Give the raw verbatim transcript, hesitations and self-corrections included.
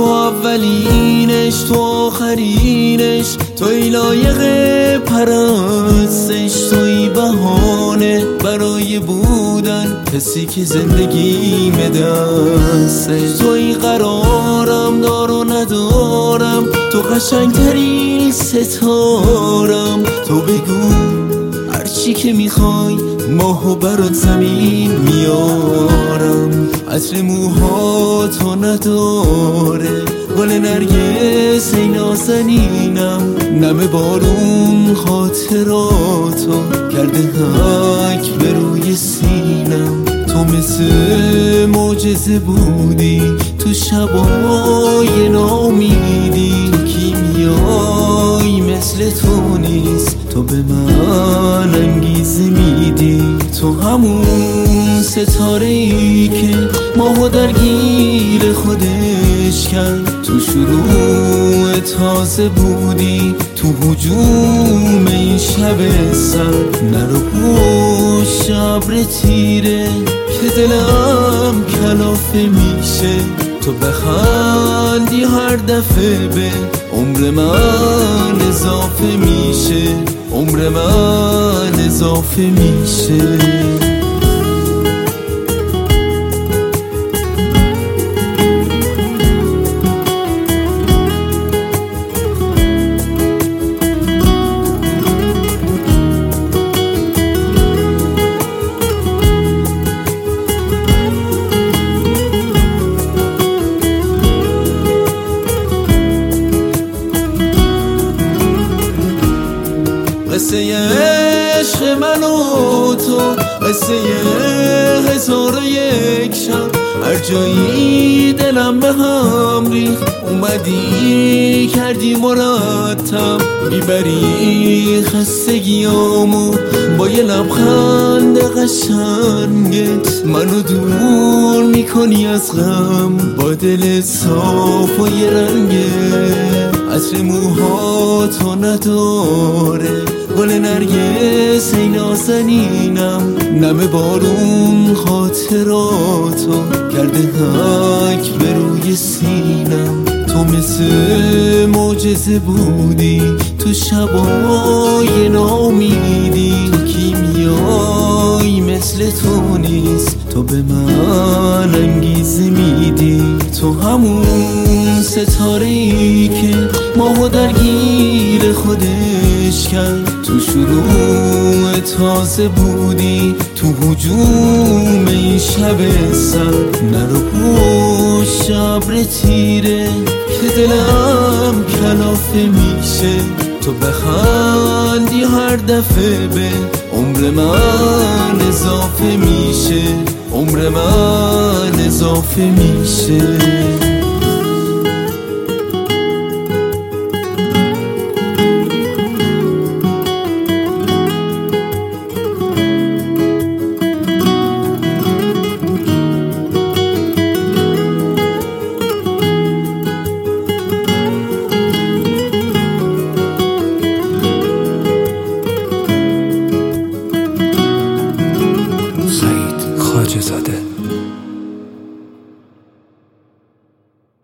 اولینش، تو آخرینش، توی لایق پرستش، توی بهانه برای بودن کسی که زندگی دستش، توی قرارم دار و ندارم، تو قشنگترین ستارم. تو بگو هرچی که میخوای ماهو برات زمین میارم. عطر موها تو نداره، گل نرگس ای نازنینم، نم بارون خاطراتو کرده حک به روی سینم. تو مثل معجزه بودی تو شبای نامیدی، تو کیمیایی مثل تو نیست، تو به من انگیزه میدی. تو همون ستاره ای که ماهو درگیر خودش کرد، تو شروع تازه بودی تو هجوم این شب سر. نرو پشت ابر تیره که دلم کلافه میشه، تو بخندی هر دفعه به عمر من اضافه میشه، عمر من اضافه میشه. قصه عشق من و تو، قصه هزار و یک شب، هر جایی دلم به هم ریخت اومدی کردی مرتب، میبری خستگیامو با یه لبخند قشنگت، منو دور میکنی از غم با دل صاف و یه رنگت. عطر موها تو نداره، گل نرگس ای نازنینم، نم بارون خاطراتو کرده حک به روی سینم. تو مثل معجزه بودی تو شبای نامیدی، تو کیمیایی مثل تو نیست، تو به من انگیزه میدی. تو همون ستاره ای که ماهو درگیر خودش کرد، تو شروع تازه بودی تو هجوم این شب سر. نرو پشت ابر تیره که دلم کلافه میشه، تو بخندی هر دفعه به عمر من اضافه میشه، عمر من اضافه میشه.